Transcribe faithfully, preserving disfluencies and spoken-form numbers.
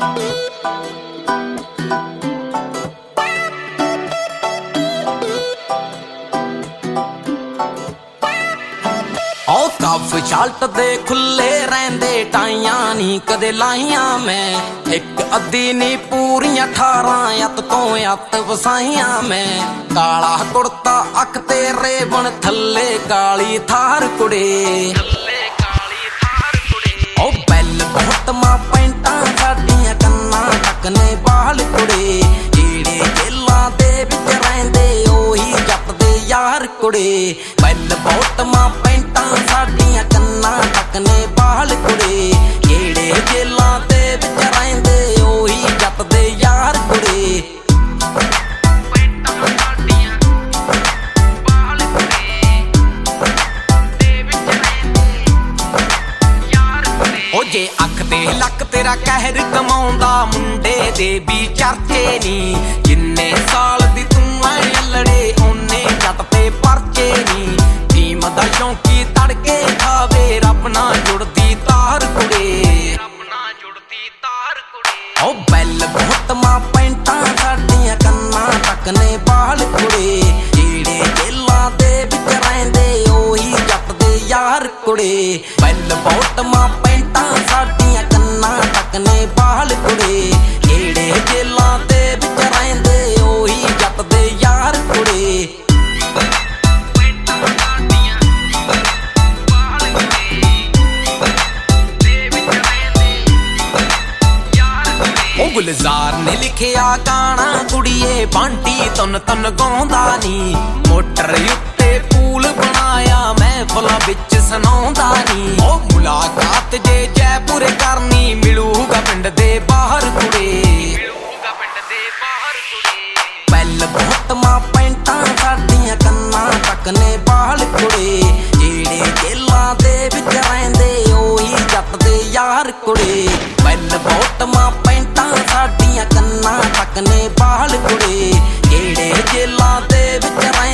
ओ कफ salt दे खुले रहंदे टाइयां नी कदे लाइयां मैं एक अद्धी नी पूरियां अठारह अत तो अत वसाइयां मैं काला कुर्ता अख ते रेबन थल्ले काली थार कुड़े ओ बैल बहुत मां पैंटां साडियां कन्नां टकने बाल कुड़े जेड़े जेलां दे विच रहंदे ओही जट दे यार कुड़े बैल बहुत मां पैंटां साडियां कन्नां टकने बाल कुड़े जेड़े जेलां दे विच रहंदे ओही जट दे यार कुड़े जे अख ते लक तेरा कहर कमाउंदा मुंडे दे भी चर्चे नी जिन्ने साल दी तू ऐ लड़े ओने जट ते परचे नी भीम दा शौकी तड़के खावे रब ना जुड़दी तार कुड़े रब ना जुड़दी तार कुड़े ओ बैल बहुत मां पैंटां साडियां कन्नां टकने बाल कुड़े जेड़े जेलां दे विच रहंदे ओही जट दे यार कुड़े बैल बहुत मां पैंटां साडियां कन्नां टकने बाल कुड़े जेड़े जेलां दे विच रहंदे ओही जट दे यार कुड़े ओ गुलजार ने लिखिया गाना कुड़िए बांटी तन तन गाउंदा नी मोटर उत्ते पूल बनाया महफिलां विच सुनाउंदा नी ओ मुलाकात जे जयपुर करनी मिलूगा पिंड दे बाहर कुड़े मिलूगा पिंड दे बाहर कुड़े बैल बहुत मां पैंटां साडियां कन्नां टकने बाल कुड़े जेड़े जेलां दे विच रहंदे ओही जट दे यार कुड़े बैल बहुत मां पैंटां साडियां कन्नां टकने बाल कुड़े जेड़े जेलां दे विच